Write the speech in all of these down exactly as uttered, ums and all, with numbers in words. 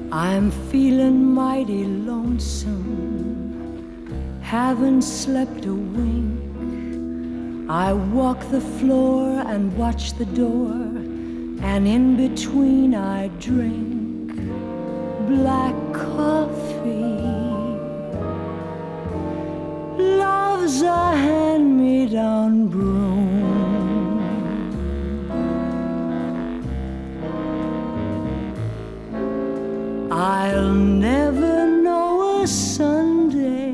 I'm feeling mighty lonesome, haven't slept a wink. I walk the floor and watch the door, and in between I drink black coffee. Love's a hand-me-down broom. I'll never know a Sunday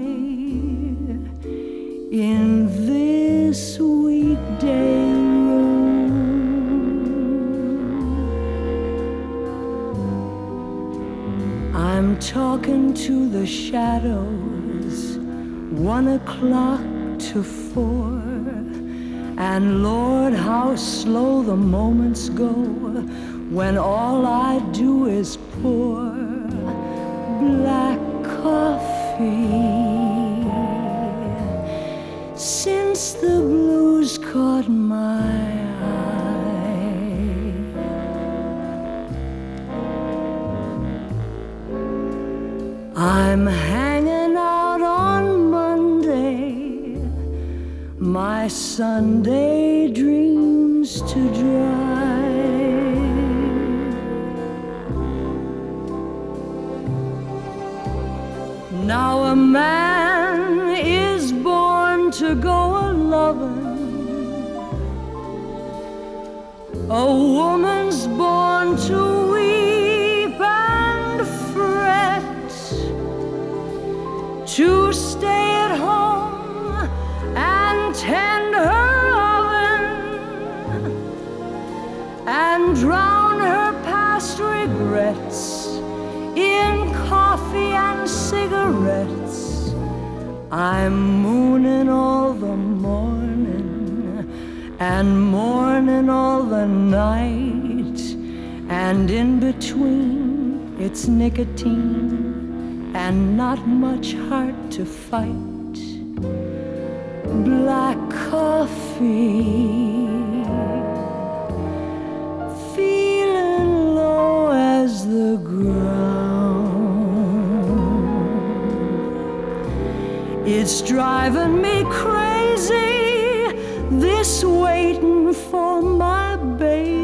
in this weekday room. I'm talking to the shadows, one o'clock to four, and Lord, how slow the moments go when all I do is pour black coffee. Since the blues caught my eye, I'm hanging out on Monday, my Sunday dreams to dry. Now a man is born to go a-lovin', a woman's born to weep and fret, to stay at home and tend her oven and drown her past regrets in coffee and cigarettes. I'm mooning all the morning and mourning all the night, and in between it's nicotine and not much heart to fight. Black coffee, feeling low as the ground. It's driving me crazy, this waiting for my baby.